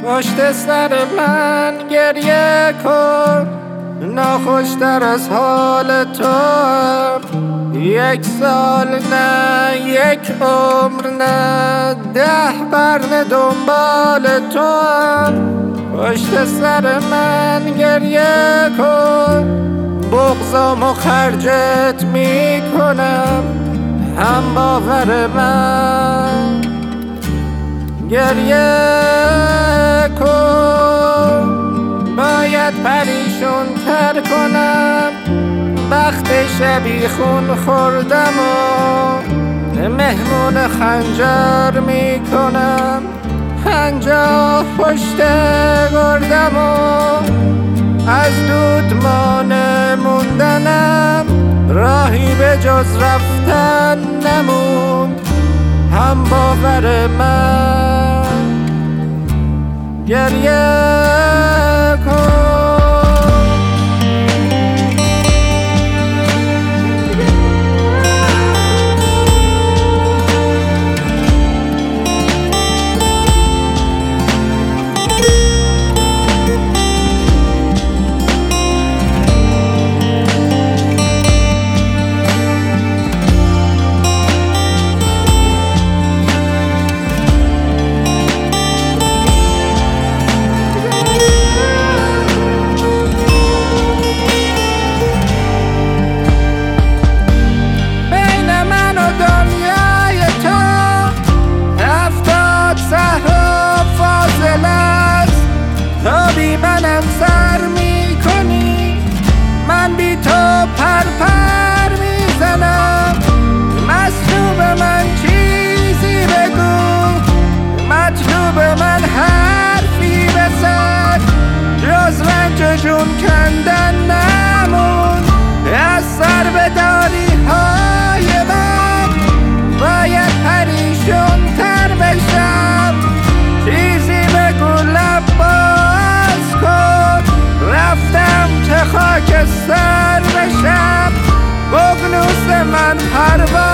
پشت سر من گریه کن، ناخوشتر از حال تو. یک سال نه، یک عمر نه، 10 قرن دنبال تو. پشت سر من گریه کن، بغضامو خرجت میکنم. هم باور من گریه کن، باید پریشون تر کنم. بخت شبیخون خوردم و مهمون خنجر میکنم. 50 پشت گردم و از دود مانع موندنم. راهی به جز رفتن نموند، هم باور من گریه کن. منم سر میکنی، من بی تو پر میزنم. مطلوب من چیزی بگو، مطلوب من حرفی بزن. جز رنج جون کندن نمون از سر به داری های من. باید پریشون تر بشم، چیزی بگو لب باز کن. رفتم که خاک سر بشم، بغنوس من پرواز